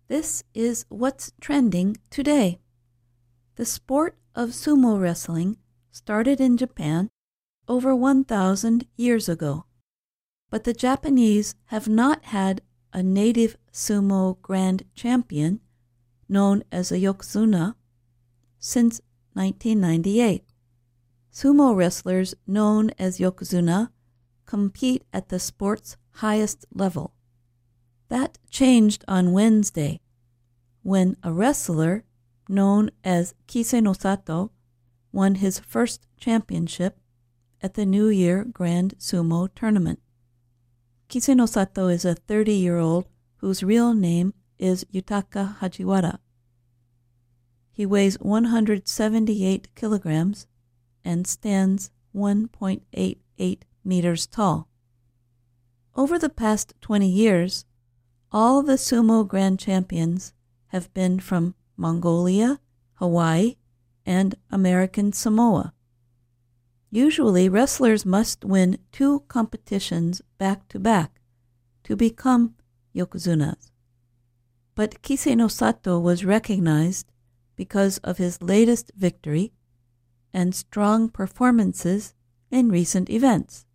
This is what's trending today. The sport of sumo wrestling started in Japan over 1,000 years ago, but the Japanese have not had a native sumo grand champion known as a yokozuna since 1998. Sumo wrestlers known as yokozuna compete at the sport's highest level. That changed on Wednesday when a wrestler known as Kisei no Sato won his first championship at the New Year Grand Sumo Tournament. Kisei no Sato is a 30-year-old whose real name is Yutaka Hajiwara. He weighs 178 kilograms and stands 1.88 meters tall. Over the past 20 years, all the sumo grand champions have been from Mongolia, Hawaii, and American Samoa. Usually, wrestlers must win 2 competitions back-to-back to become yokozunas. But Kisei no Sato was recognized because of his latest victory and strong performances in recent events.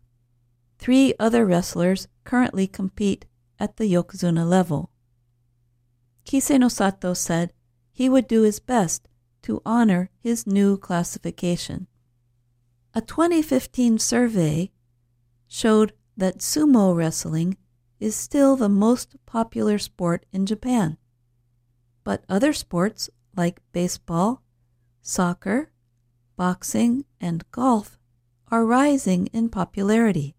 3 other wrestlers currently compete at the yokozuna level. Kisei no Sato said he would do his best to honor his new classification. A 2015 survey showed that sumo wrestling is still the most popular sport in Japan, but other sports like baseball, soccer, boxing, and golf are rising in popularity.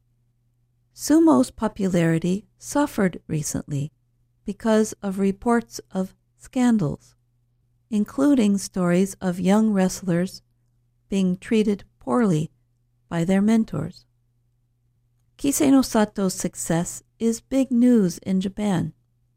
Sumo's popularity suffered recently because of reports of scandals, including stories of young wrestlers being treated poorly by their mentors. Kisei no Sato's success is big news in Japan.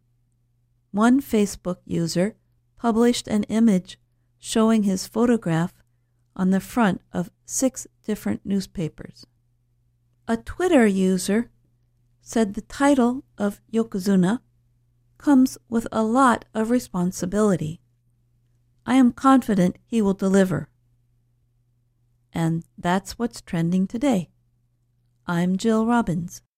One Facebook user published an image showing his photograph on the front of 6 different newspapers. A Twitter user said the title of yokozuna comes with a lot of responsibility. I am confident he will deliver. And that's what's trending today. I'm Jill Robbins.